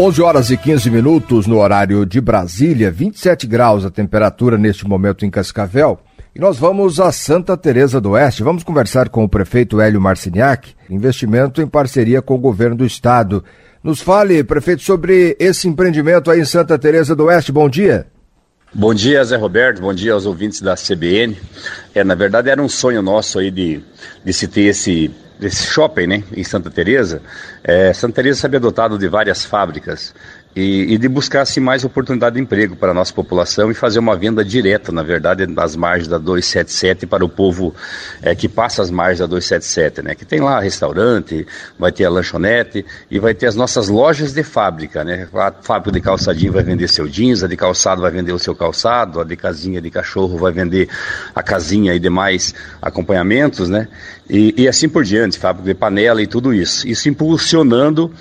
11 horas e 15 minutos no horário de Brasília, 27 graus a temperatura neste momento em Cascavel. E nós vamos a Santa Teresa do Oeste. Vamos conversar com o prefeito Hélio Marciniak, investimento em parceria com o governo do estado. Nos fale, prefeito, sobre esse empreendimento aí em Santa Teresa do Oeste. Bom dia. Bom dia, Zé Roberto. Bom dia aos ouvintes da CBN. Na verdade, era um sonho nosso aí de se ter esse shopping, né, em Santa Teresa. Santa Teresa sabe adotado de várias fábricas e de buscar assim, mais oportunidade de emprego para a nossa população e fazer uma venda direta, na verdade, das margens da 277 para o povo que passa as margens da 277, né? Que tem lá restaurante, vai ter a lanchonete e vai ter as nossas lojas de fábrica, né? A fábrica de calçadinho vai vender seu jeans, a de calçado vai vender o seu calçado, a de casinha de cachorro vai vender a casinha e demais acompanhamentos, né? E assim por diante, fábrica de panela e tudo isso. Isso impulsionando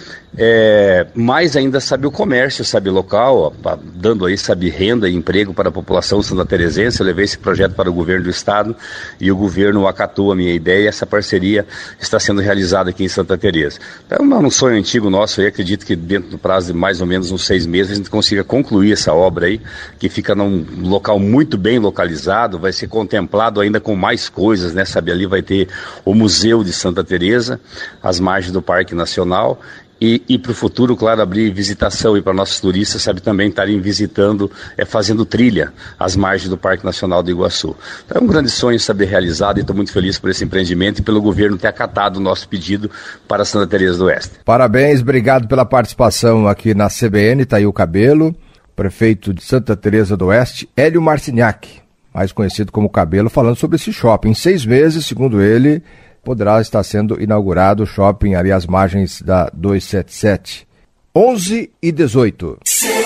mais ainda, sabe, o comércio, sabe, local, ó, dando aí, sabe, renda e emprego para a população santateresense. Eu levei esse projeto para o governo do estado e o governo acatou a minha ideia e essa parceria está sendo realizada aqui em Santa Teresa. É um sonho antigo nosso aí, acredito que dentro do prazo de mais ou menos uns 6 meses a gente consiga concluir essa obra aí, que fica num local muito bem localizado, vai ser contemplado ainda com mais coisas, né, sabe, ali vai ter o Museu de Santa Teresa, as margens do Parque Nacional e para o futuro, claro, abrir visitação e para nossos turistas, sabe, também estarem visitando, fazendo trilha às margens do Parque Nacional do Iguaçu. Então é um grande sonho, saber realizado e estou muito feliz por esse empreendimento e pelo governo ter acatado o nosso pedido para Santa Teresa do Oeste. Parabéns, obrigado pela participação aqui na CBN, tá aí o Cabelo, prefeito de Santa Teresa do Oeste, Hélio Marciniak, mais conhecido como Cabelo, falando sobre esse shopping. Em 6 meses, segundo ele, poderá estar sendo inaugurado o shopping ali às margens da 277. 11 e 18.